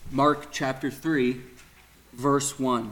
Mark chapter 3, verse 1.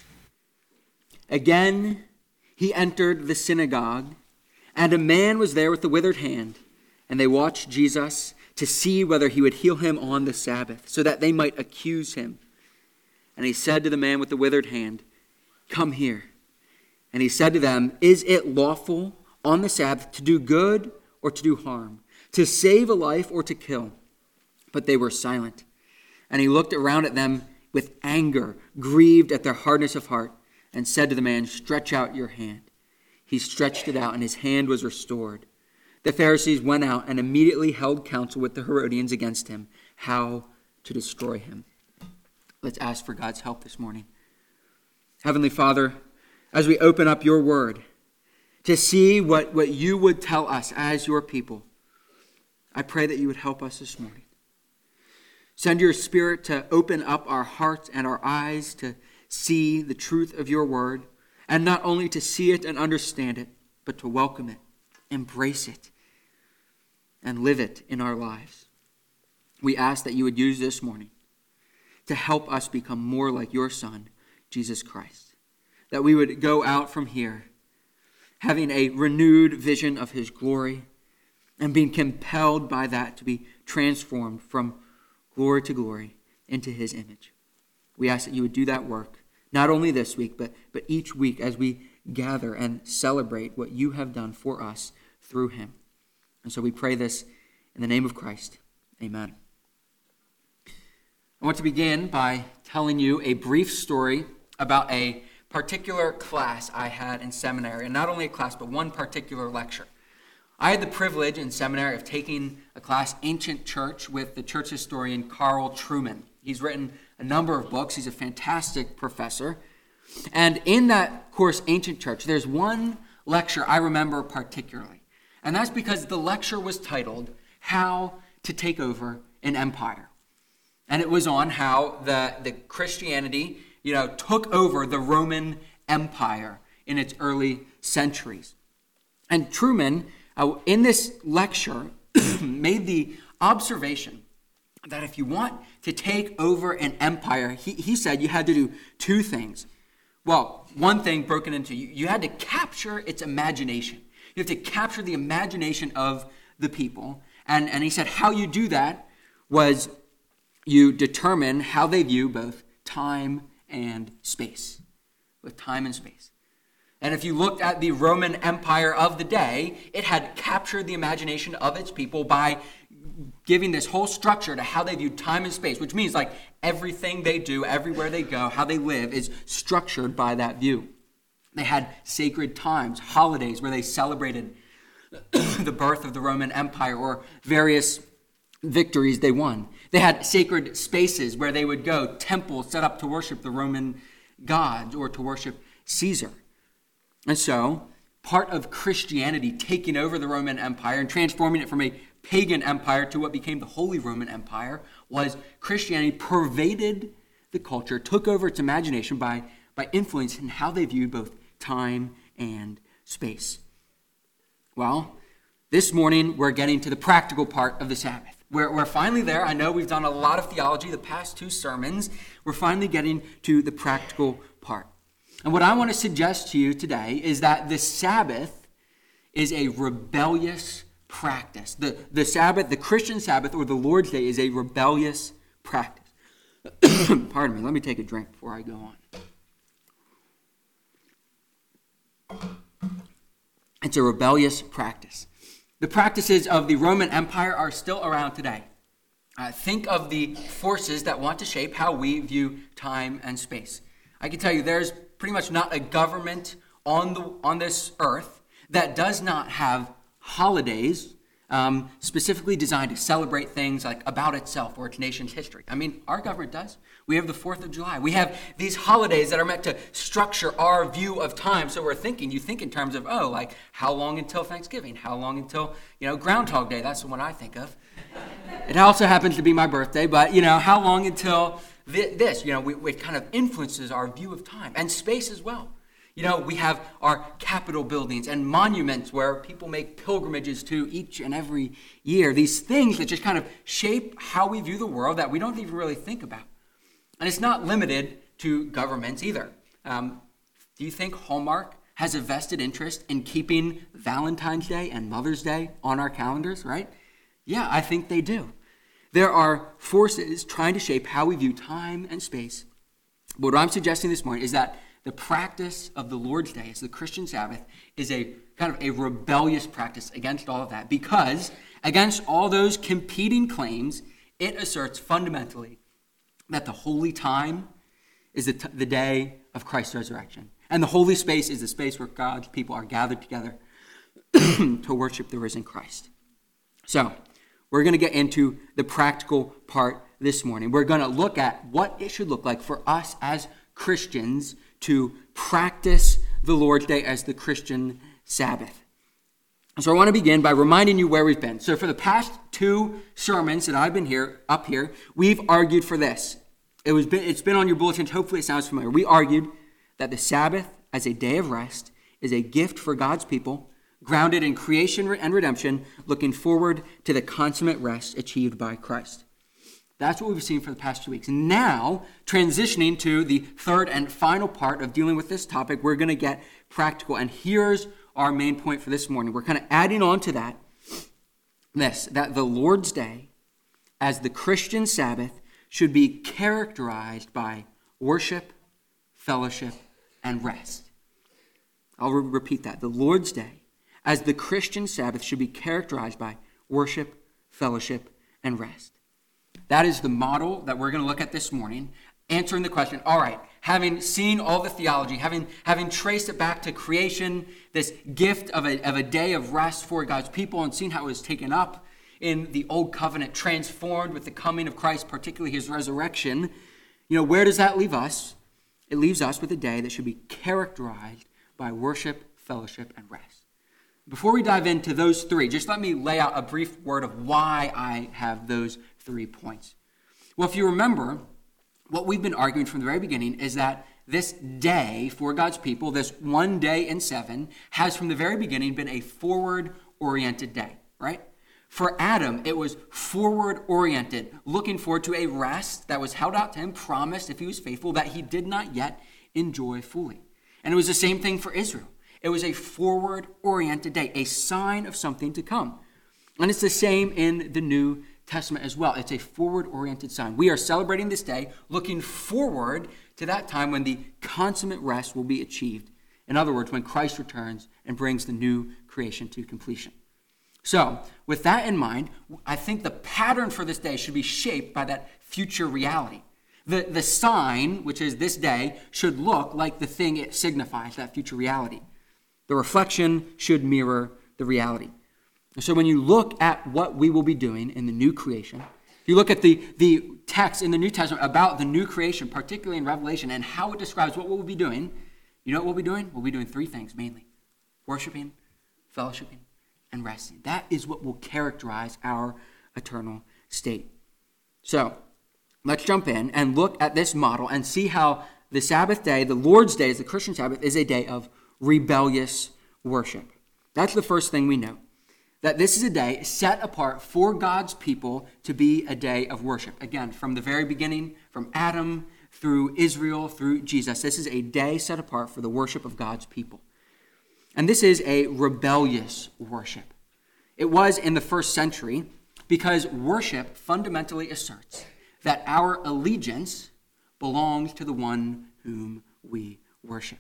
Again, he entered the synagogue, and a man was there with a withered hand, and they watched Jesus to see whether he would heal him on the Sabbath, so that they might accuse him. And he said to the man with the withered hand, "Come here." And he said to them, "Is it lawful on the Sabbath to do good or to do harm, to save a life or to kill?" But they were silent. And he looked around at them with anger, grieved at their hardness of heart, and said to the man, "Stretch out your hand." He stretched it out, and his hand was restored. The Pharisees went out and immediately held counsel with the Herodians against him, how to destroy him. Let's ask for God's help this morning. Heavenly Father, as we open up your word to see what you would tell us as your people, I pray that you would help us this morning. Send your Spirit to open up our hearts and our eyes to see the truth of your word, and not only to see it and understand it, but to welcome it, embrace it, and live it in our lives. We ask that you would use this morning to help us become more like your Son, Jesus Christ. That we would go out from here having a renewed vision of his glory and being compelled by that to be transformed from glory to glory into his image. We ask that you would do that work, not only this week, but each week as we gather and celebrate what you have done for us through him. And so we pray this in the name of Christ. Amen. I want to begin by telling you a brief story about a particular class I had in seminary, and not only a class, but one particular lecture. I had the privilege in seminary of taking a class, Ancient Church, with the church historian Carl Trueman. He's written a number of books. He's a fantastic professor. And in that course, Ancient Church, there's one lecture I remember particularly. And that's because the lecture was titled, How to Take Over an Empire. And it was on how the Christianity, took over the Roman Empire in its early centuries. And Trueman, in this lecture, made the observation that if you want to take over an empire, he said you had to do two things. Well, one thing broken into, you had to capture its imagination. You have to capture the imagination of the people. And he said how you do that was you determine how they view both time and space. With time and space. And if you looked at the Roman Empire of the day, it had captured the imagination of its people by giving this whole structure to how they viewed time and space, which means like everything they do, everywhere they go, how they live is structured by that view. They had sacred times, holidays where they celebrated the birth of the Roman Empire or various victories they won. They had sacred spaces where they would go, temples set up to worship the Roman gods or to worship Caesar. And so, part of Christianity taking over the Roman Empire and transforming it from a pagan empire to what became the Holy Roman Empire was Christianity pervaded the culture, took over its imagination by influencing how they viewed both time and space. Well, this morning we're getting to the practical part of the Sabbath. We're finally there. I know we've done a lot of theology the past two sermons. We're finally getting to the practical part. And what I want to suggest to you today is that the Sabbath is a rebellious practice. The Sabbath, the Christian Sabbath, or the Lord's Day, is a rebellious practice. Pardon me, let me take a drink before I go on. It's a rebellious practice. The practices of the Roman Empire are still around today. Think of the forces that want to shape how we view time and space. I can tell you there's pretty much not a government on this earth that does not have holidays specifically designed to celebrate things like about itself or its nation's history. I mean, our government does. We have the 4th of July. We have these holidays that are meant to structure our view of time. So you think in terms of, like how long until Thanksgiving? How long until, Groundhog Day? That's the one I think of. It also happens to be my birthday, but, how long until this? It kind of influences our view of time and space as well. We have our Capitol buildings and monuments where people make pilgrimages to each and every year. These things that just kind of shape how we view the world that we don't even really think about. And it's not limited to governments either. Do you think Hallmark has a vested interest in keeping Valentine's Day and Mother's Day on our calendars, right? Yeah, I think they do. There are forces trying to shape how we view time and space. But what I'm suggesting this morning is that the practice of the Lord's Day as the Christian Sabbath is a kind of a rebellious practice against all of that, because against all those competing claims, it asserts fundamentally that the holy time is the day of Christ's resurrection. And the holy space is the space where God's people are gathered together to worship the risen Christ. So, we're going to get into the practical part this morning. We're going to look at what it should look like for us as Christians to practice the Lord's Day as the Christian Sabbath. So I want to begin by reminding you where we've been. So for the past 2 sermons that I've been up here, we've argued for this. It's been on your bulletins. Hopefully it sounds familiar. We argued that the Sabbath as a day of rest is a gift for God's people, grounded in creation and redemption, looking forward to the consummate rest achieved by Christ. That's what we've seen for the past 2 weeks. Now, transitioning to the third and final part of dealing with this topic, we're going to get practical. And here's our main point for this morning. We're kind of adding on to that, that the Lord's Day as the Christian Sabbath should be characterized by worship, fellowship, and rest. I'll repeat that. The Lord's Day as the Christian Sabbath should be characterized by worship, fellowship, and rest. That is the model that we're going to look at this morning, answering the question, all right, having seen all the theology, having traced it back to creation, this gift of a day of rest for God's people, and seen how it was taken up in the Old Covenant, transformed with the coming of Christ, particularly his resurrection, where does that leave us? It leaves us with a day that should be characterized by worship, fellowship, and rest. Before we dive into those 3, just let me lay out a brief word of why I have those 3 points. Well, if you remember, what we've been arguing from the very beginning is that this day for God's people, this one day in 7, has from the very beginning been a forward-oriented day, right? For Adam, it was forward-oriented, looking forward to a rest that was held out to him, promised if he was faithful, that he did not yet enjoy fully. And it was the same thing for Israel. It was a forward-oriented day, a sign of something to come. And it's the same in the New Testament as well. It's a forward-oriented sign. We are celebrating this day, looking forward to that time when the consummate rest will be achieved. In other words, when Christ returns and brings the new creation to completion. So, with that in mind, I think the pattern for this day should be shaped by that future reality. The sign, which is this day, should look like the thing it signifies, that future reality. The reflection should mirror the reality. So when you look at what we will be doing in the new creation, if you look at the text in the New Testament about the new creation, particularly in Revelation, and how it describes what we'll be doing, you know what we'll be doing? We'll be doing 3 things mainly. Worshiping, fellowshipping, and resting. That is what will characterize our eternal state. So let's jump in and look at this model and see how the Sabbath day, the Lord's Day, as the Christian Sabbath, is a day of rebellious worship. That's the first thing we know. That this is a day set apart for God's people to be a day of worship. Again, from the very beginning, from Adam through Israel, through Jesus, this is a day set apart for the worship of God's people. And this is a rebellious worship. It was in the first century because worship fundamentally asserts that our allegiance belongs to the one whom we worship.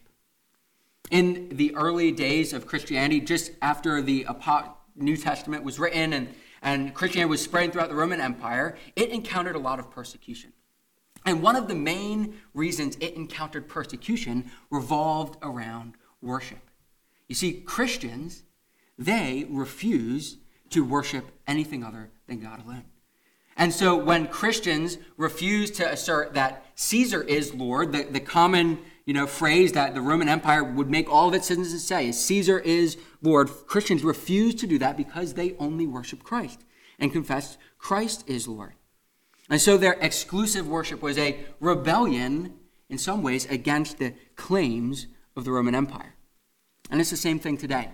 In the early days of Christianity, just after the New Testament was written and Christianity was spreading throughout the Roman Empire, it encountered a lot of persecution. And one of the main reasons it encountered persecution revolved around worship. You see, Christians, they refuse to worship anything other than God alone. And so when Christians refuse to assert that Caesar is Lord, the common phrase that the Roman Empire would make all of its citizens say is Caesar is Lord, Christians refuse to do that because they only worship Christ and confess Christ is Lord. And so their exclusive worship was a rebellion in some ways against the claims of the Roman Empire. And it's the same thing today.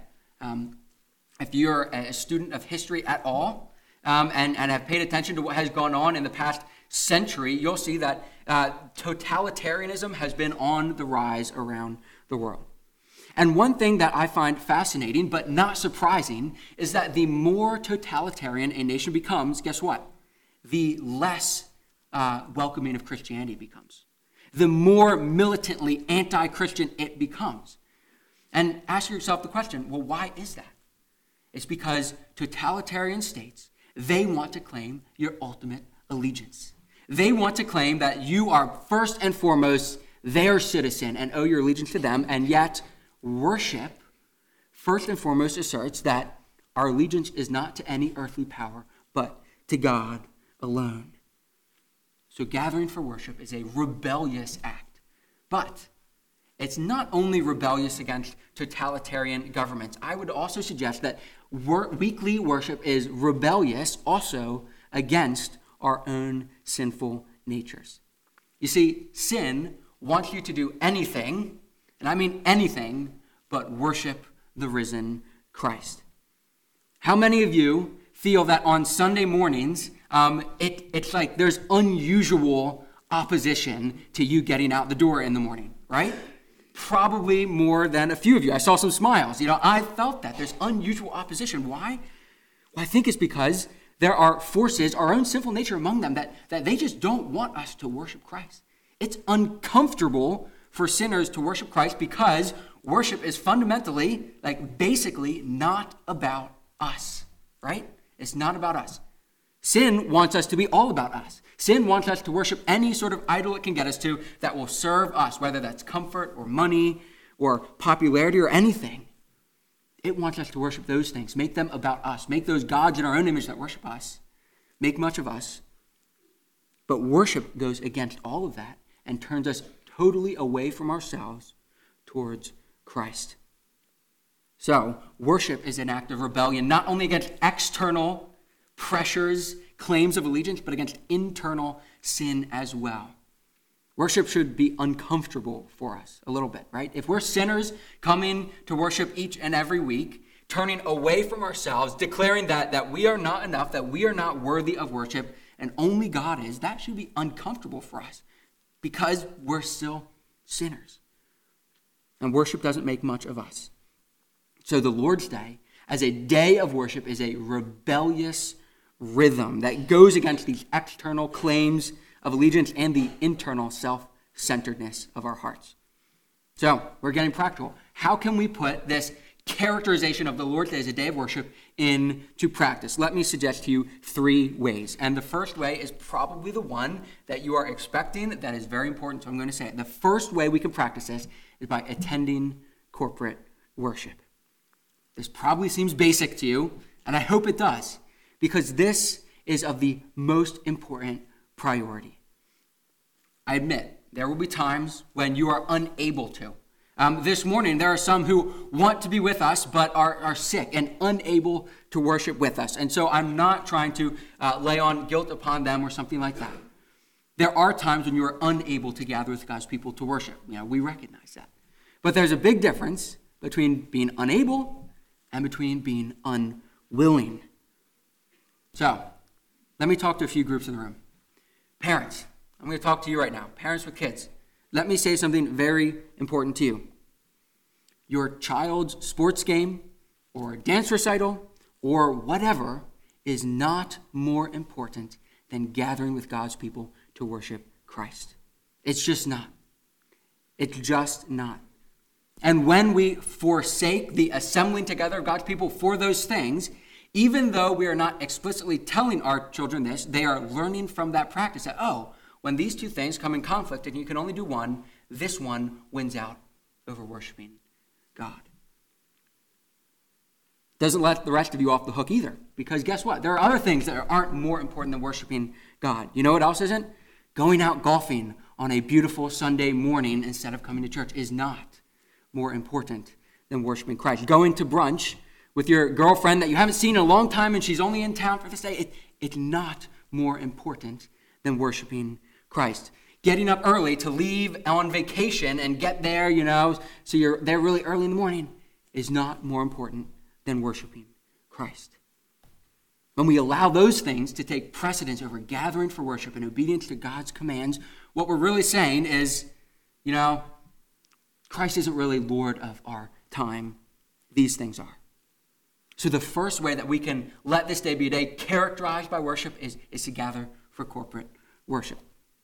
If you're a student of history at all and have paid attention to what has gone on in the past century, you'll see that totalitarianism has been on the rise around the world. And one thing that I find fascinating, but not surprising, is that the more totalitarian a nation becomes, guess what? The less welcoming of Christianity becomes. The more militantly anti-Christian it becomes. And ask yourself the question, well, why is that? It's because totalitarian states, they want to claim your ultimate allegiance. They want to claim that you are first and foremost their citizen and owe your allegiance to them, and yet worship, first and foremost, asserts that our allegiance is not to any earthly power, but to God alone. So gathering for worship is a rebellious act. But it's not only rebellious against totalitarian governments. I would also suggest that weekly worship is rebellious also against our own sinful natures. You see, sin wants you to do anything, and I mean anything, but worship the risen Christ. How many of you feel that on Sunday mornings, it's like there's unusual opposition to you getting out the door in the morning, right? Probably more than a few of you. I saw some smiles. I felt that. There's unusual opposition. Why? Well, I think it's because there are forces, our own sinful nature among them, that they just don't want us to worship Christ. It's uncomfortable for sinners to worship Christ because worship is fundamentally, basically not about us, right? It's not about us. Sin wants us to be all about us. Sin wants us to worship any sort of idol it can get us to that will serve us, whether that's comfort or money or popularity or anything. It wants us to worship those things, make them about us, make those gods in our own image that worship us, make much of us. But worship goes against all of that and turns us totally away from ourselves towards Christ. So, worship is an act of rebellion, not only against external pressures, claims of allegiance, but against internal sin as well. Worship should be uncomfortable for us a little bit, right? If we're sinners coming to worship each and every week, turning away from ourselves, declaring that we are not enough, that we are not worthy of worship, and only God is, that should be uncomfortable for us because we're still sinners. And worship doesn't make much of us. So the Lord's Day, as a day of worship, is a rebellious rhythm that goes against these external claims of allegiance and the internal self-centeredness of our hearts. So, we're getting practical. How can we put this characterization of the Lord's Day as a day of worship into practice? Let me suggest to you 3 ways. And the first way is probably the one that you are expecting that is very important, so I'm going to say it. The first way we can practice this is by attending corporate worship. This probably seems basic to you, and I hope it does, because this is of the most important priority. I admit, there will be times when you are unable to. This morning, there are some who want to be with us, but are sick and unable to worship with us. And so I'm not trying to lay on guilt upon them or something like that. There are times when you are unable to gather with God's people to worship. We recognize that. But there's a big difference between being unable and between being unwilling. So, let me talk to a few groups in the room. Parents, I'm going to talk to you right now. Parents with kids. Let me say something very important to you. Your child's sports game or dance recital or whatever is not more important than gathering with God's people to worship Christ. It's just not. It's just not. And when we forsake the assembling together of God's people for those things, even though we are not explicitly telling our children this, they are learning from that practice that, when these 2 things come in conflict and you can only do one, this one wins out over worshiping God. Doesn't let the rest of you off the hook either, because guess what? There are other things that aren't more important than worshiping God. You know what else isn't? Going out golfing on a beautiful Sunday morning instead of coming to church is not more important than worshiping Christ. Going to brunch with your girlfriend that you haven't seen in a long time and she's only in town for this day, it's not more important than worshiping Christ. Getting up early to leave on vacation and get there, so you're there really early in the morning is not more important than worshiping Christ. When we allow those things to take precedence over gathering for worship and obedience to God's commands, what we're really saying is, Christ isn't really Lord of our time. These things are. So the first way that we can let this day be a day characterized by worship is to gather for corporate worship.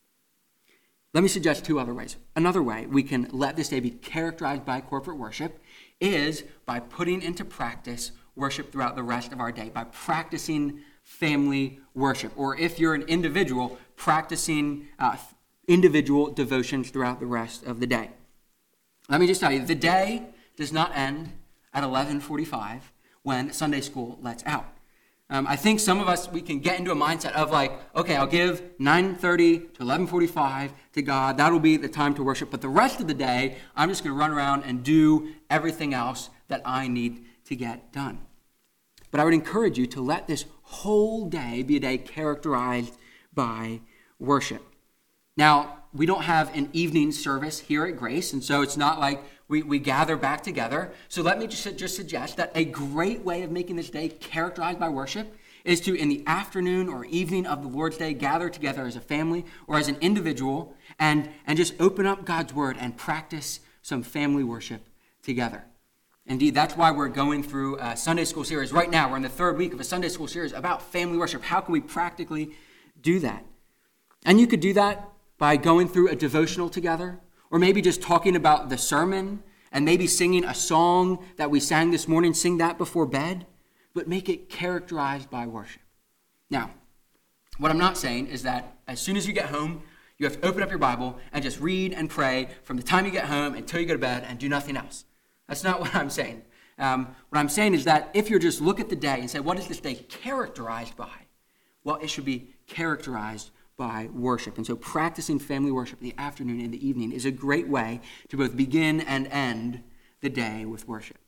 Let me suggest two other ways. Another way we can let this day be characterized by corporate worship is by putting into practice worship throughout the rest of our day, by practicing family worship, or if you're an individual, practicing individual devotions throughout the rest of the day. Let me just tell you, the day does not end at 11:45 when Sunday school lets out. I think some of us, we can get into a mindset of like, okay, I'll give 9:30 to 11:45 to God. That'll be the time to worship. But the rest of the day, I'm just going to run around and do everything else that I need to get done. But I would encourage you to let this whole day be a day characterized by worship. Now, we don't have an evening service here at Grace, and so it's not like we gather back together. So let me just suggest that a great way of making this day characterized by worship is to, in the afternoon or evening of the Lord's Day, gather together as a family or as an individual and just open up God's Word and practice some family worship together. Indeed, that's why we're going through a Sunday school series. Right now, we're in the third week of a Sunday school series about family worship. How can we practically do that? And you could do that by going through a devotional together, or maybe just talking about the sermon, and maybe singing a song that we sang this morning, sing that before bed, but make it characterized by worship. Now, what I'm not saying is that as soon as you get home, you have to open up your Bible and just read and pray from the time you get home until you go to bed and do nothing else. That's not what I'm saying. What I'm saying is that if you just look at the day and say, what is this day characterized by? Well, it should be characterized by worship. And so practicing family worship in the afternoon and the evening is a great way to both begin and end the day with worship.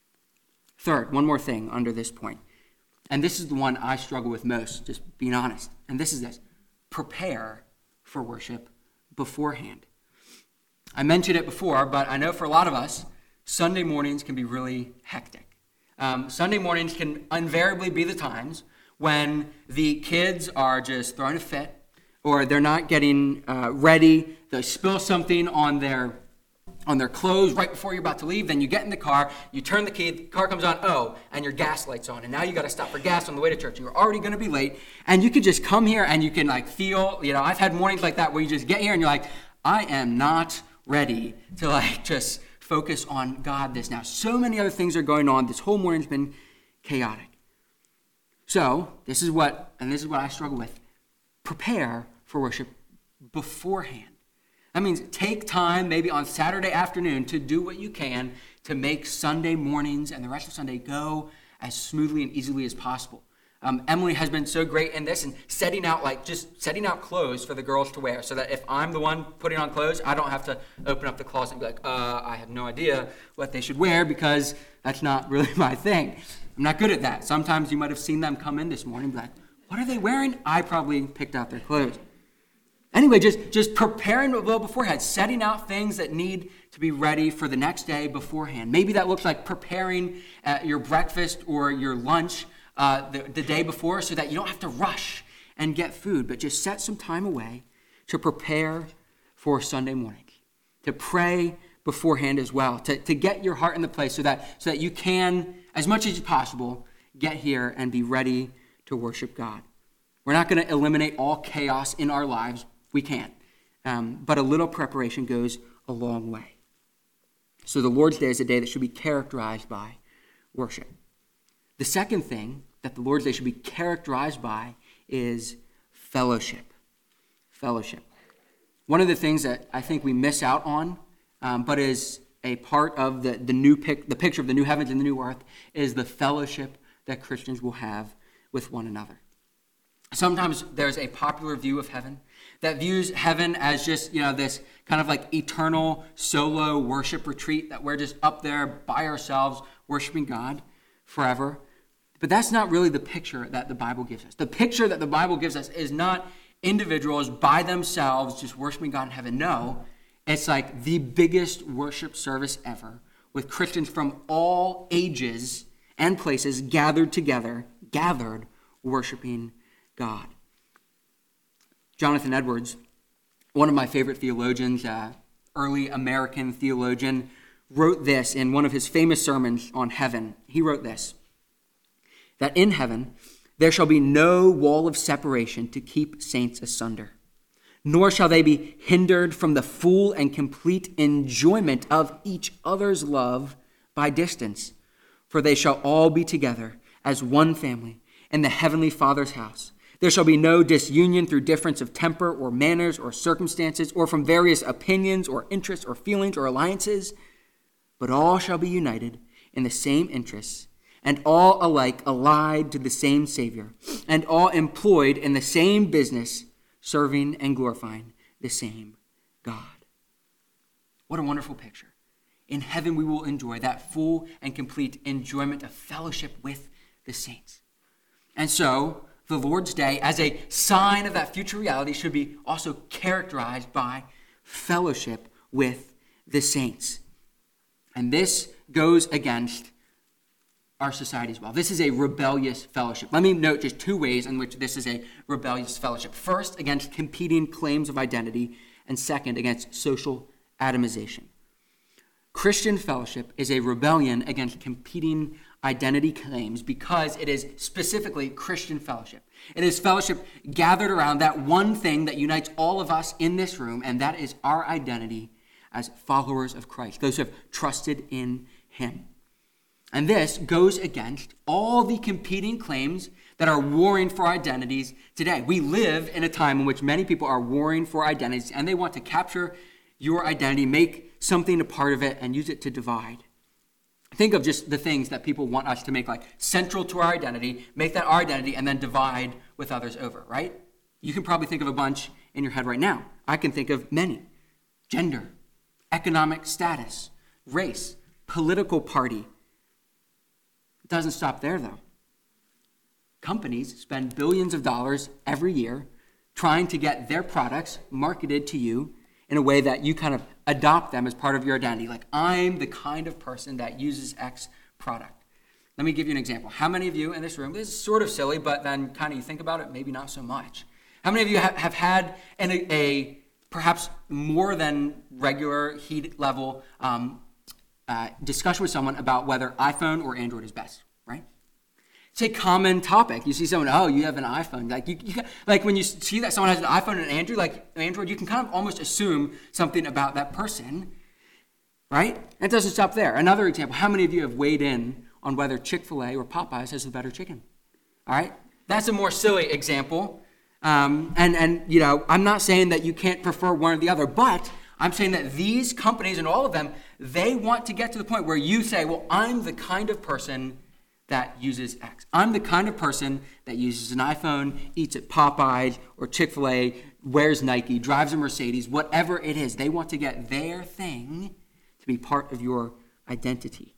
Third, one more thing under this point. And this is the one I struggle with most, just being honest. And this is this: prepare for worship beforehand. I mentioned it before, but I know for a lot of us, Sunday mornings can be really hectic. Sunday mornings can invariably be the times when the kids are just throwing a fit, or they're not getting ready. They spill something on their clothes right before you're about to leave. Then you get in the car, you turn the key, the car comes on, and your gas light's on. And now you got to stop for gas on the way to church. And you're already going to be late. And you could just come here and you can feel, I've had mornings like that where you just get here and you're like, I am not ready to just focus on God this now. So many other things are going on. This whole morning's been chaotic. So this is what I struggle with. Prepare for worship beforehand. That means take time, maybe on Saturday afternoon, to do what you can to make Sunday mornings and the rest of Sunday go as smoothly and easily as possible. Emily has been so great in this and setting out clothes for the girls to wear, so that if I'm the one putting on clothes, I don't have to open up the closet and be like, I have no idea what they should wear because that's not really my thing. I'm not good at that. Sometimes you might have seen them come in this morning and be like, what are they wearing? I probably picked out their clothes. Anyway, just preparing a little beforehand, setting out things that need to be ready for the next day beforehand. Maybe that looks like preparing your breakfast or your lunch the day before so that you don't have to rush and get food, but just set some time away to prepare for Sunday morning, to pray beforehand as well, to get your heart in the place so that you can, as much as possible, get here and be ready to worship God. We're not going to eliminate all chaos in our lives. We can't. But a little preparation goes a long way. So the Lord's Day is a day that should be characterized by worship. The second thing that the Lord's Day should be characterized by is fellowship. Fellowship. One of the things that I think we miss out on, but is a part of the picture of the new heavens and the new earth, is the fellowship that Christians will have with one another. Sometimes there's a popular view of heaven that views heaven as just, this kind of eternal solo worship retreat, that we're just up there by ourselves worshiping God forever. But that's not really the picture that the Bible gives us. The picture that the Bible gives us is not individuals by themselves just worshiping God in heaven. No, it's like the biggest worship service ever, with Christians from all ages and places gathered worshiping God. Jonathan Edwards One of my favorite theologians, early American theologian, wrote this in one of his famous sermons on heaven. He wrote this, that in heaven there shall be no wall of separation to keep saints asunder, nor shall they be hindered from the full and complete enjoyment of each other's love by distance, for they shall all be together as one family in the heavenly Father's house. There shall be no disunion through difference of temper or manners or circumstances or from various opinions or interests or feelings or alliances, but all shall be united in the same interests and all alike allied to the same Savior and all employed in the same business, serving and glorifying the same God. What a wonderful picture. In heaven we will enjoy that full and complete enjoyment of fellowship with the saints. And so, the Lord's Day, as a sign of that future reality, should be also characterized by fellowship with the saints. And this goes against our society as well. This is a rebellious fellowship. Let me note just two ways in which this is a rebellious fellowship. First, against competing claims of identity, and second, against social atomization. Christian fellowship is a rebellion against competing identity claims because it is specifically Christian fellowship. It is fellowship gathered around that one thing that unites all of us in this room, and that is our identity as followers of Christ, those who have trusted in him. And this goes against all the competing claims that are warring for identities today. We live in a time in which many people are warring for identities, and they want to capture your identity, make something a part of it, and use it to divide. Think of just the things that people want us to make like central to our identity, make that our identity, and then divide with others over, right? You can probably think of a bunch in your head right now. I can think of many. Gender, economic status, race, political party. It doesn't stop there, though. Companies spend billions of dollars every year trying to get their products marketed to you in a way that you kind of adopt them as part of your identity. Like, I'm the kind of person that uses X product. Let me give you an example. How many of you in this room, this is sort of silly, but then kind of you think about it, maybe not so much. How many of you have had a perhaps more than regular heat level discussion with someone about whether iPhone or Android is best, right? It's a common topic. You see someone, oh, you have an iPhone. Like when you see that someone has an iPhone and an Android, you can kind of almost assume something about that person, right? And it doesn't stop there. Another example, how many of you have weighed in on whether Chick-fil-A or Popeyes has the better chicken? All right? That's a more silly example. And you know, I'm not saying that you can't prefer one or the other, but I'm saying that these companies and all of them, they want to get to the point where you say, well, I'm the kind of person that uses X. I'm the kind of person that uses an iPhone, eats at Popeyes or Chick-fil-A, wears Nike, drives a Mercedes, whatever it is. They want to get their thing to be part of your identity.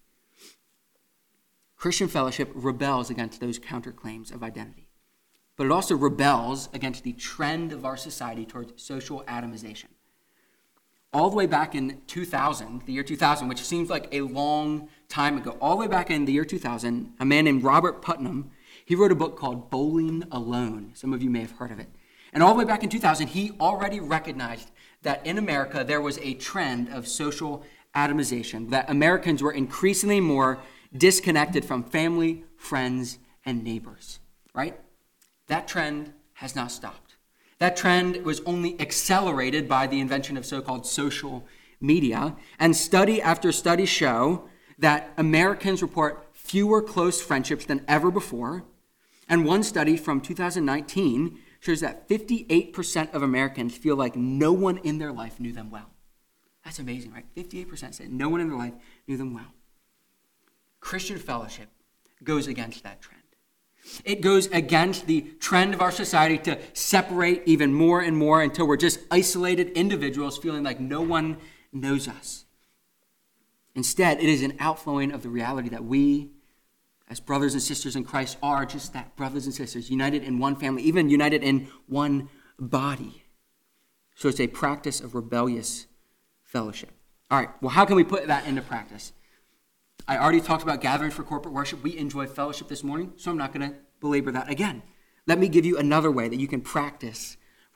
Christian fellowship rebels against those counterclaims of identity, but it also rebels against the trend of our society towards social atomization. All the way back in 2000, the year 2000, which seems like a long time ago, all the way back in the year 2000, a man named Robert Putnam, he wrote a book called Bowling Alone. Some of you may have heard of it. And all the way back in 2000, he already recognized that in America there was a trend of social atomization, that Americans were increasingly more disconnected from family, friends, and neighbors, right? That trend has not stopped. That trend was only accelerated by the invention of so-called social media. And study after study show that Americans report fewer close friendships than ever before. And one study from 2019 shows that 58% of Americans feel like no one in their life knew them well. That's amazing, right? 58% said no one in their life knew them well. Christian fellowship goes against that trend. It goes against the trend of our society to separate even more and more until we're just isolated individuals feeling like no one knows us. Instead, it is an outflowing of the reality that we, as brothers and sisters in Christ, are just that, brothers and sisters, united in one family, even united in one body. So it's a practice of rebellious fellowship. All right, well, how can we put that into practice? I already talked about gatherings for corporate worship. We enjoy fellowship this morning, so I'm not going to belabor that again. Let me give you another way that you can practice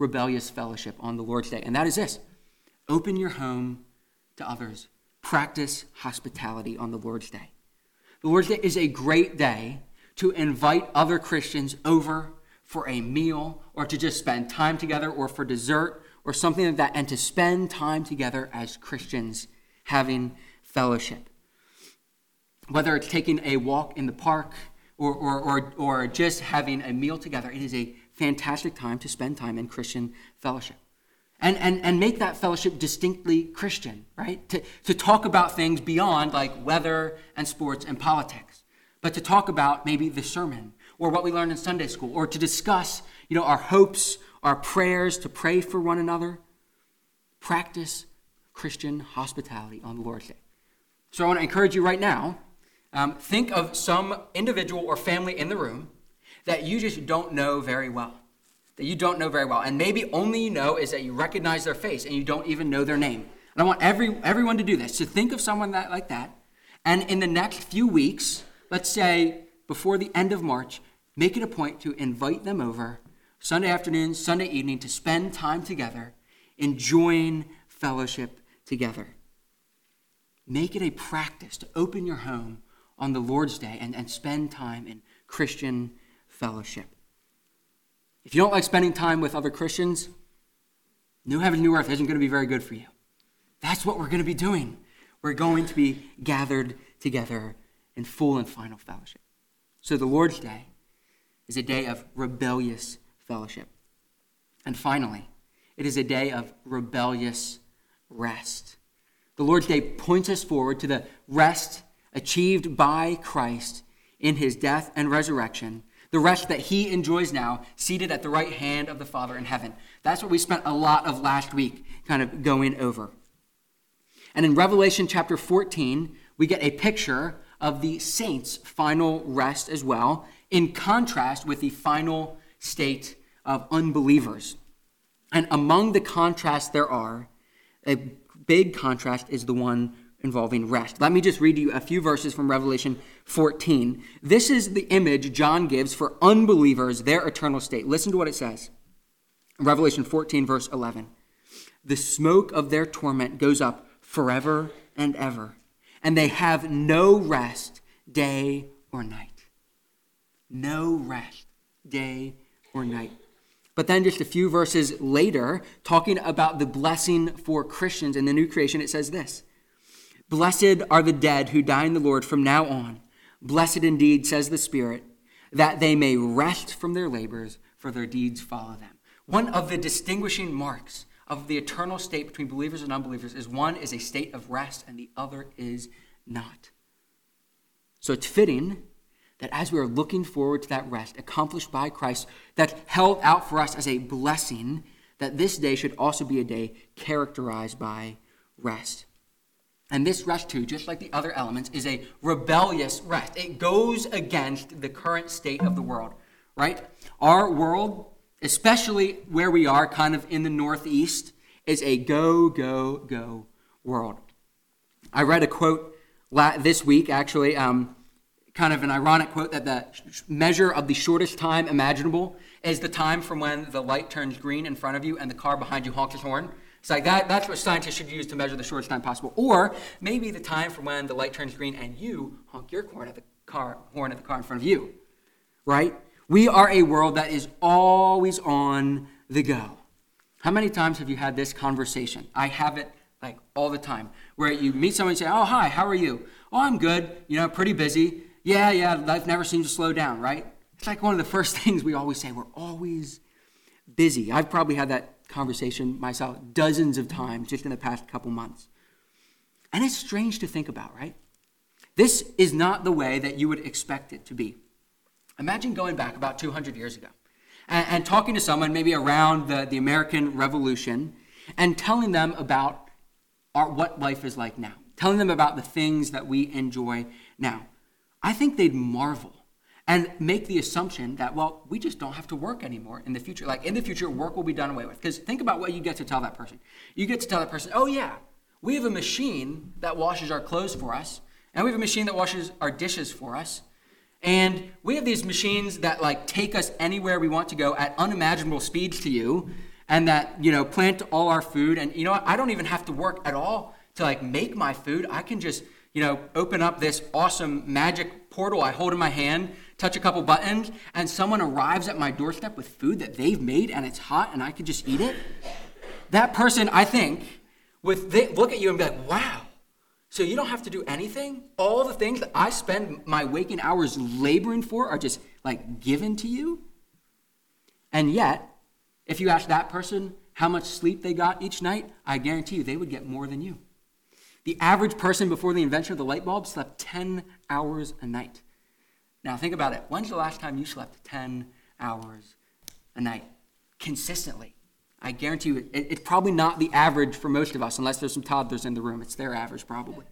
rebellious fellowship on the Lord's Day. And that is this: open your home to others. Practice hospitality on the Lord's Day. The Lord's Day is a great day to invite other Christians over for a meal or to just spend time together or for dessert or something like that, and to spend time together as Christians having fellowship. Whether it's taking a walk in the park or just having a meal together, it is a fantastic time to spend time in Christian fellowship. And make that fellowship distinctly Christian, right? To talk about things beyond like weather and sports and politics, but to talk about maybe the sermon or what we learned in Sunday school, or to discuss, our hopes, our prayers, to pray for one another. Practice Christian hospitality on the Lord's Day. So I want to encourage you right now, think of some individual or family in the room that you just don't know very well. And maybe only you know is that you recognize their face and you don't even know their name. And I want everyone to do this. So think of someone like that. And in the next few weeks, let's say before the end of March, make it a point to invite them over Sunday afternoon, Sunday evening, to spend time together, enjoying fellowship together. Make it a practice to open your home on the Lord's Day and spend time in Christian fellowship. If you don't like spending time with other Christians, New Heaven, New Earth isn't going to be very good for you. That's what we're going to be doing. We're going to be gathered together in full and final fellowship. So the Lord's Day is a day of rebellious fellowship. And finally, it is a day of rebellious rest. The Lord's Day points us forward to the rest achieved by Christ in his death and resurrection, the rest that he enjoys now, seated at the right hand of the Father in heaven. That's what we spent a lot of last week kind of going over. And in Revelation chapter 14, we get a picture of the saints' final rest as well, in contrast with the final state of unbelievers. And among the contrasts there are, a big contrast is the one involving rest. Let me just read you a few verses from Revelation 14. This is the image John gives for unbelievers, their eternal state. Listen to what it says. Revelation 14, verse 11. The smoke of their torment goes up forever and ever, and they have no rest day or night. No rest day or night. But then just a few verses later, talking about the blessing for Christians in the new creation, it says this: Blessed are the dead who die in the Lord from now on. Blessed indeed, says the Spirit, that they may rest from their labors, for their deeds follow them. One of the distinguishing marks of the eternal state between believers and unbelievers is one is a state of rest and the other is not. So it's fitting that as we are looking forward to that rest accomplished by Christ, that's held out for us as a blessing, that this day should also be a day characterized by rest. And this rest, too, just like the other elements, is a rebellious rest. It goes against the current state of the world, right? Our world, especially where we are, kind of in the Northeast, is a go, go, go world. I read a quote this week, actually, kind of an ironic quote, that the measure of the shortest time imaginable is the time from when the light turns green in front of you and the car behind you honks its horn. It's like that's what scientists should use to measure the shortest time possible. Or maybe the time from when the light turns green and you honk your horn at the car in front of you, right? We are a world that is always on the go. How many times have you had this conversation? I have it like all the time, where you meet someone and say, "Oh, hi, how are you?" "Oh, I'm good, pretty busy." Yeah, life never seems to slow down, right? It's like one of the first things we always say. We're always busy. I've probably had that conversation myself dozens of times just in the past couple months. And it's strange to think about, right? This is not the way that you would expect it to be. Imagine going back about 200 years ago and talking to someone maybe around the American Revolution and telling them about what life is like now, telling them about the things that we enjoy now. I think they'd marvel and make the assumption that, well, we just don't have to work anymore in the future. Like in the future, work will be done away with. Because think about what you get to tell that person. You get to tell that person, "Oh yeah, we have a machine that washes our clothes for us, and we have a machine that washes our dishes for us. And we have these machines that like take us anywhere we want to go at unimaginable speeds to you, and that, plant all our food. And you know what? I don't even have to work at all to make my food. I can just, open up this awesome magic portal I hold in my hand, touch a couple buttons, and someone arrives at my doorstep with food that they've made and it's hot and I can just eat it. That person, I think, would look at you and be like, wow, so you don't have to do anything? All the things that I spend my waking hours laboring for are just given to you? And yet, if you ask that person how much sleep they got each night, I guarantee you they would get more than you. The average person before the invention of the light bulb slept 10 hours a night. Now think about it. When's the last time you slept 10 hours a night consistently? I guarantee you it's probably not the average for most of us, unless there's some toddlers in the room. It's their average probably.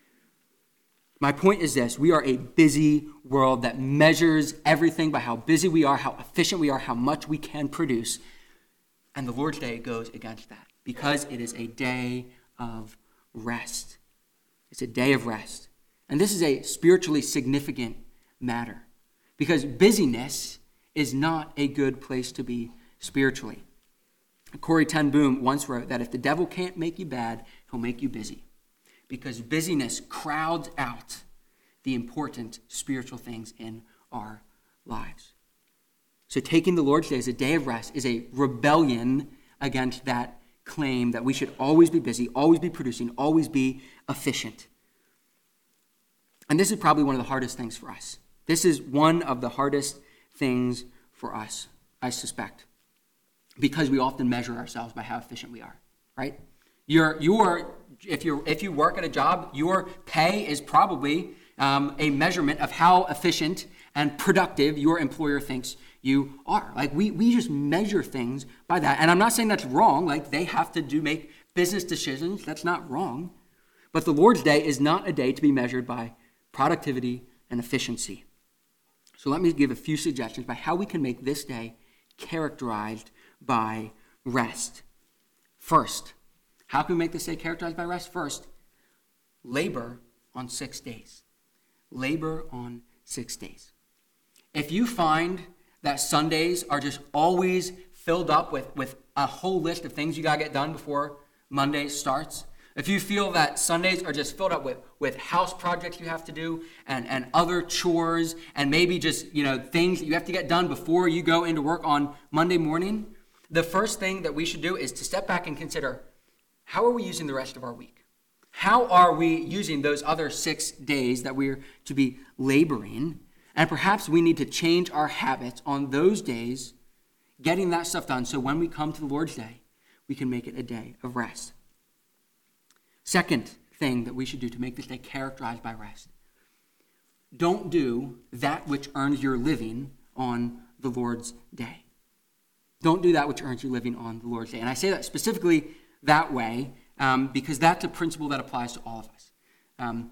My point is this: we are a busy world that measures everything by how busy we are, how efficient we are, how much we can produce. And the Lord's Day goes against that because it is a day of rest. It's a day of rest. And this is a spiritually significant matter because busyness is not a good place to be spiritually. Corrie ten Boom once wrote that if the devil can't make you bad, he'll make you busy. Because busyness crowds out the important spiritual things in our lives. So taking the Lord's Day as a day of rest is a rebellion against that claim that we should always be busy, always be producing, always be efficient. And this is probably one of the hardest things for us. This is one of the hardest things for us, I suspect. Because we often measure ourselves by how efficient we are, right? If you work at a job, your pay is probably a measurement of how efficient and productive your employer thinks you are. We just measure things by that. And I'm not saying that's wrong. They have to make business decisions. That's not wrong. But the Lord's Day is not a day to be measured by productivity and efficiency. So let me give a few suggestions by how we can make this day characterized by rest. First, how can we make this day characterized by rest? First, labor on 6 days. Labor on 6 days. If you find that Sundays are just always filled up with a whole list of things you got to get done before Monday starts, if you feel that Sundays are just filled up with house projects you have to do and other chores and maybe just things that you have to get done before you go into work on Monday morning, the first thing that we should do is to step back and consider, how are we using the rest of our week? How are we using those other 6 days that we're to be laboring? And perhaps we need to change our habits on those days, getting that stuff done, so when we come to the Lord's Day, we can make it a day of rest. Second thing that we should do to make this day characterized by rest: don't do that which earns your living on the Lord's Day. Don't do that which earns your living on the Lord's Day. And I say that specifically that way because that's a principle that applies to all of us. I'm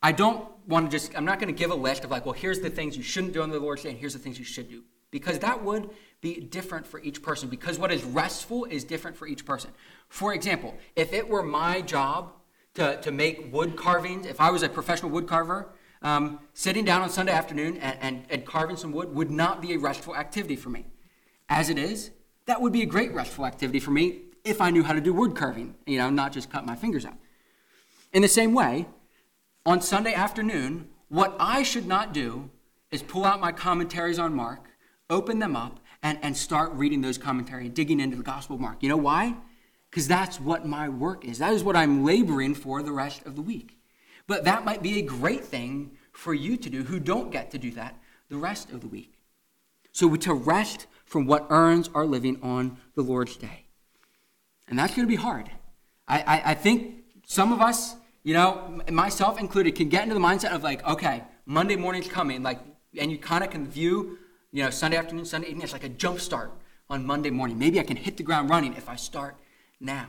not going to give a list of here's the things you shouldn't do on the Lord's Day and here's the things you should do. Because that would be different for each person. Because what is restful is different for each person. For example, if it were my job to make wood carvings, if I was a professional wood carver, sitting down on Sunday afternoon and carving some wood would not be a restful activity for me. As it is, that would be a great restful activity for me if I knew how to do wood carving, not just cut my fingers out. In the same way, on Sunday afternoon, what I should not do is pull out my commentaries on Mark, open them up, and start reading those commentaries, digging into the Gospel of Mark. You know why? Because that's what my work is. That is what I'm laboring for the rest of the week. But that might be a great thing for you to do who don't get to do that the rest of the week. So to rest from what earns our living on the Lord's Day. And that's going to be hard. I think some of us, myself included, can get into the mindset of okay, Monday morning's coming, and you kind of can view, Sunday afternoon, Sunday evening, it's like a jump start on Monday morning. Maybe I can hit the ground running if I start now.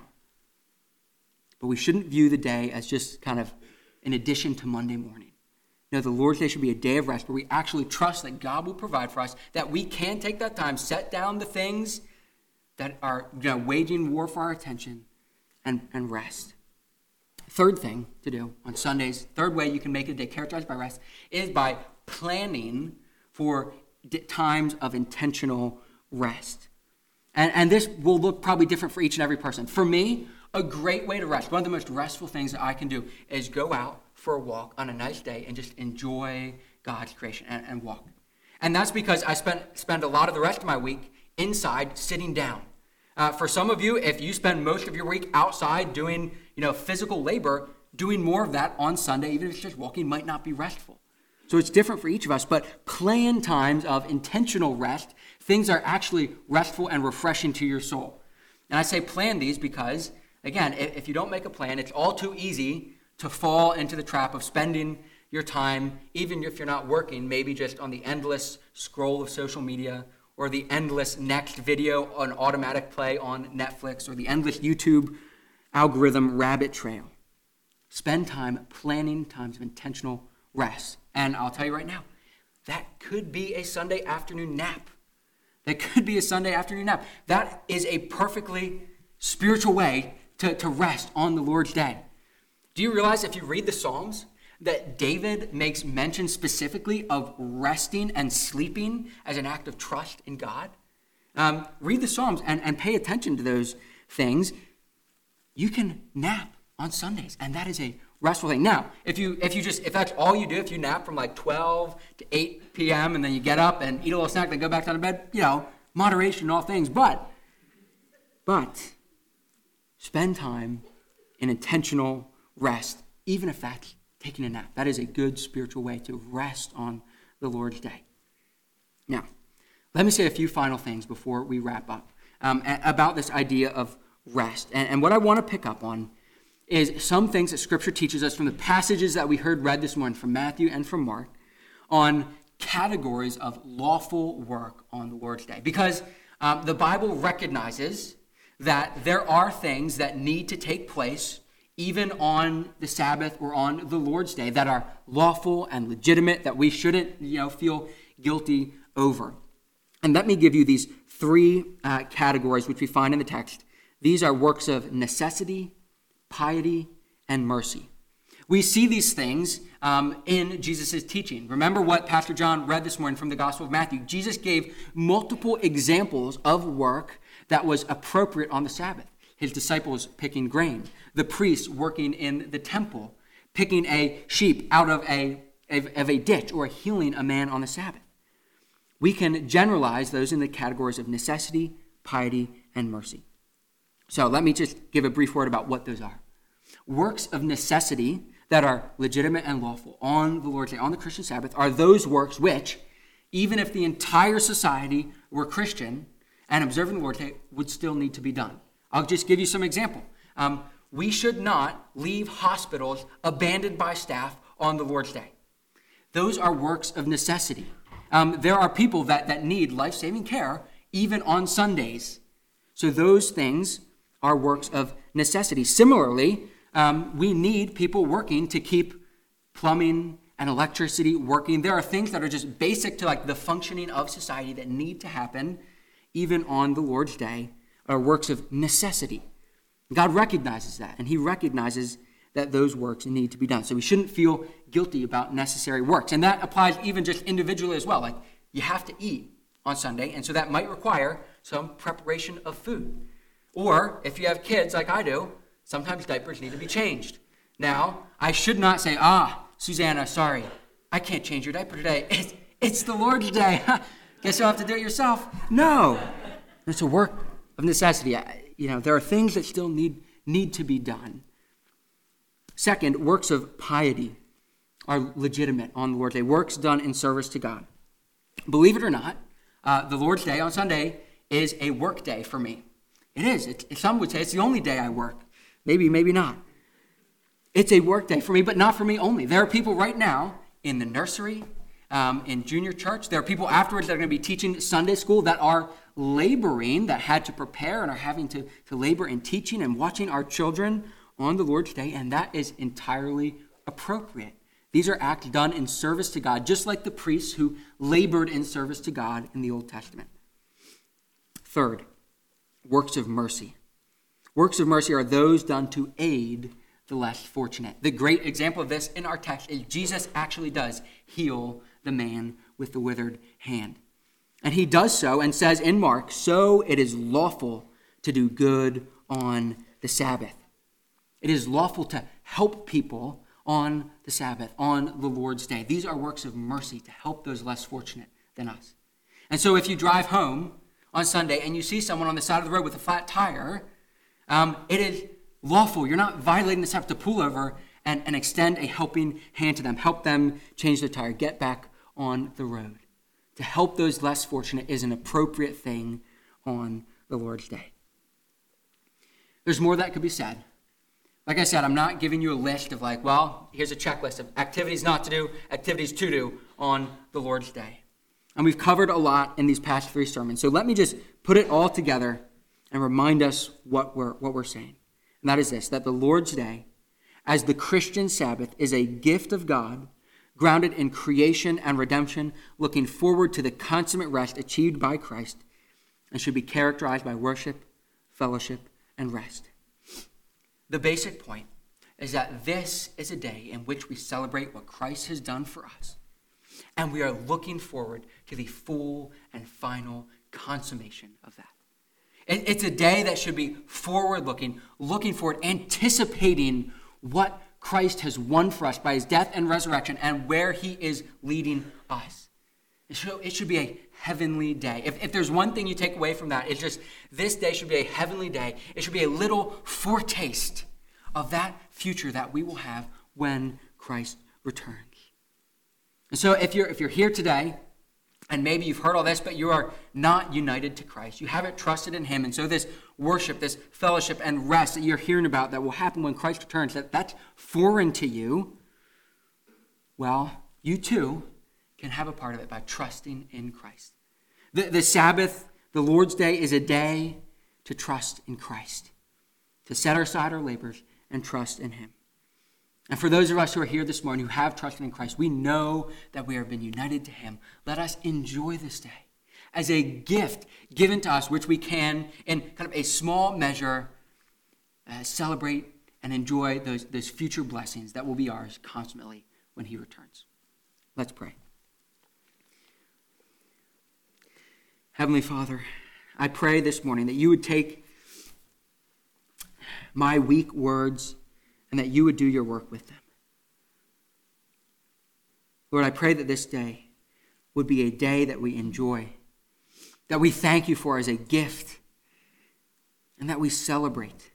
But we shouldn't view the day as just kind of in addition to Monday morning. No, the Lord's Day should be a day of rest where we actually trust that God will provide for us, that we can take that time, set down the things that are waging war for our attention, and rest. Third thing to do on Sundays, third way you can make a day characterized by rest, is by planning for times of intentional rest. And this will look probably different for each and every person. For me, a great way to rest, one of the most restful things that I can do is go out for a walk on a nice day and just enjoy God's creation and walk. And that's because I spend a lot of the rest of my week inside sitting down. For some of you, if you spend most of your week outside doing physical labor, doing more of that on Sunday, even if it's just walking, might not be restful. So it's different for each of us, but plan times of intentional rest, things are actually restful and refreshing to your soul. And I say plan these because, again, if you don't make a plan, it's all too easy to fall into the trap of spending your time, even if you're not working, maybe just on the endless scroll of social media or the endless next video on automatic play on Netflix or the endless YouTube algorithm rabbit trail. Spend time planning times of intentional rest. And I'll tell you right now, that could be a Sunday afternoon nap. That could be a Sunday afternoon nap. That is a perfectly spiritual way to rest on the Lord's day. Do you realize if you read the Psalms that David makes mention specifically of resting and sleeping as an act of trust in God? Read the Psalms and pay attention to those things. You can nap on Sundays, and that is a restful thing. Now, if that's all you do, if you nap from like 12 to 8 p.m. and then you get up and eat a little snack, then go back down to bed, moderation in all things. But spend time in intentional rest, even if that's taking a nap. That is a good spiritual way to rest on the Lord's day. Now, let me say a few final things before we wrap up about this idea of rest. And what I want to pick up on is some things that Scripture teaches us from the passages that we heard read this morning from Matthew and from Mark on categories of lawful work on the Lord's day. Because the Bible recognizes that there are things that need to take place even on the Sabbath or on the Lord's day that are lawful and legitimate, that we shouldn't feel guilty over. And let me give you these three categories which we find in the text. These are works of necessity, piety, and mercy. We see these things in Jesus' teaching. Remember what Pastor John read this morning from the Gospel of Matthew. Jesus gave multiple examples of work that was appropriate on the Sabbath. His disciples picking grain, the priests working in the temple, picking a sheep out of a ditch, or healing a man on the Sabbath. We can generalize those in the categories of necessity, piety, and mercy. So let me just give a brief word about what those are. Works of necessity that are legitimate and lawful on the Lord's day, on the Christian Sabbath, are those works which, even if the entire society were Christian and observing the Lord's day, would still need to be done. I'll just give you some example. We should not leave hospitals abandoned by staff on the Lord's day. Those are works of necessity. There are people that need life-saving care even on Sundays. So those things are works of necessity. Similarly, we need people working to keep plumbing and electricity working. There are things that are just basic to the functioning of society that need to happen even on the Lord's day, are works of necessity. God recognizes that, and he recognizes that those works need to be done. So we shouldn't feel guilty about necessary works. And that applies even just individually as well. You have to eat on Sunday, and so that might require some preparation of food. Or if you have kids like I do, sometimes diapers need to be changed. Now, I should not say, Susanna, sorry, I can't change your diaper today. It's the Lord's day. Guess you'll have to do it yourself. No, it's a work of necessity. There are things that still need to be done. Second, works of piety are legitimate on the Lord's day. Works done in service to God. Believe it or not, the Lord's day on Sunday is a work day for me. It is. Some would say it's the only day I work. Maybe not. It's a work day for me, but not for me only. There are people right now in the nursery, in junior church. There are people afterwards that are going to be teaching Sunday school that are laboring, that had to prepare and are having to labor in teaching and watching our children on the Lord's day, and that is entirely appropriate. These are acts done in service to God, just like the priests who labored in service to God in the Old Testament. Third, works of mercy. Works of mercy are those done to aid the less fortunate. The great example of this in our text is Jesus actually does heal the man with the withered hand. And he does so and says in Mark, so it is lawful to do good on the Sabbath. It is lawful to help people on the Sabbath, on the Lord's day. These are works of mercy to help those less fortunate than us. And so if you drive home on Sunday and you see someone on the side of the road with a flat tire, it is lawful. You're not violating the Sabbath to pull over and extend a helping hand to them. Help them change their tire, get back on the road. To help those less fortunate is an appropriate thing on the Lord's day. There's more that could be said. Like I said, I'm not giving you a list of here's a checklist of activities not to do, activities to do on the Lord's day. And we've covered a lot in these past 3 sermons. So let me just put it all together and remind us what we're saying. And that is this, that the Lord's day, as the Christian Sabbath, is a gift of God, grounded in creation and redemption, looking forward to the consummate rest achieved by Christ, and should be characterized by worship, fellowship, and rest. The basic point is that this is a day in which we celebrate what Christ has done for us, and we are looking forward to the full and final consummation of that. It's a day that should be forward-looking, looking forward, anticipating what Christ has won for us by his death and resurrection and where he is leading us. It should be a heavenly day. If there's one thing you take away from that, it's just this day should be a heavenly day. It should be a little foretaste of that future that we will have when Christ returns. And so if you're here today, and maybe you've heard all this, but you are not united to Christ, you haven't trusted in him, and so this worship, this fellowship and rest that you're hearing about that will happen when Christ returns, that's foreign to you, well, you too can have a part of it by trusting in Christ. The Sabbath, the Lord's Day, is a day to trust in Christ, to set aside our labors and trust in him. And for those of us who are here this morning who have trusted in Christ, we know that we have been united to him. Let us enjoy this day as a gift given to us, which we can, in kind of a small measure, celebrate and enjoy those future blessings that will be ours consummately when he returns. Let's pray. Heavenly Father, I pray this morning that you would take my weak words and that you would do your work with them. Lord, I pray that this day would be a day that we enjoy, that we thank you for as a gift, and that we celebrate.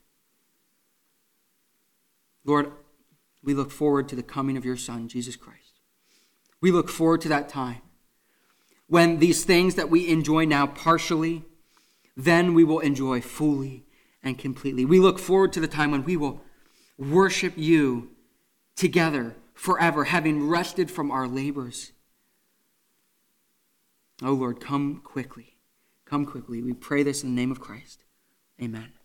Lord, we look forward to the coming of your Son, Jesus Christ. We look forward to that time when these things that we enjoy now partially, then we will enjoy fully and completely. We look forward to the time when we will worship you together forever, having rested from our labors. Oh Lord, come quickly. Come quickly. We pray this in the name of Christ. Amen.